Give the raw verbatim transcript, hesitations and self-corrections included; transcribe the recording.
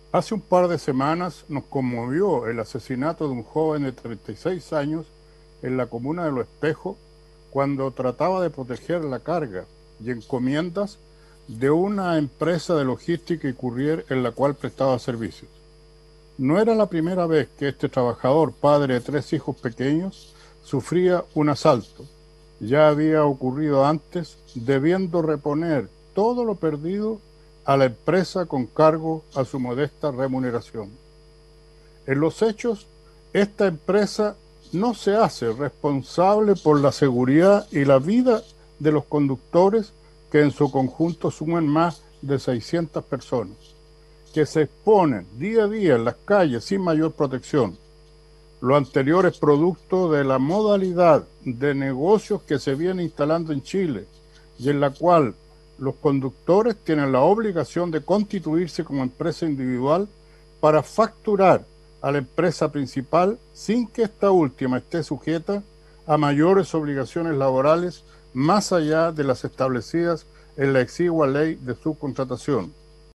Hace un par de semanas nos conmovió el asesinato de un joven de treinta y seis años en la comuna de Los Espejos cuando trataba de proteger la carga y encomiendas de una empresa de logística y courier en la cual prestaba servicios. No era la primera vez que este trabajador, padre de tres hijos pequeños, sufría un asalto. Ya había ocurrido antes, debiendo reponer todo lo perdido a la empresa con cargo a su modesta remuneración. En los hechos, esta empresa no se hace responsable por la seguridad y la vida de los conductores, que en su conjunto suman más de seiscientas personas, que se exponen día a día en las calles sin mayor protección. Lo anterior es producto de la modalidad de negocios que se viene instalando en Chile y en la cual los conductores tienen la obligación de constituirse como empresa individual para facturar a la empresa principal sin que esta última esté sujeta a mayores obligaciones laborales más allá de las establecidas en la exigua ley de subcontratación.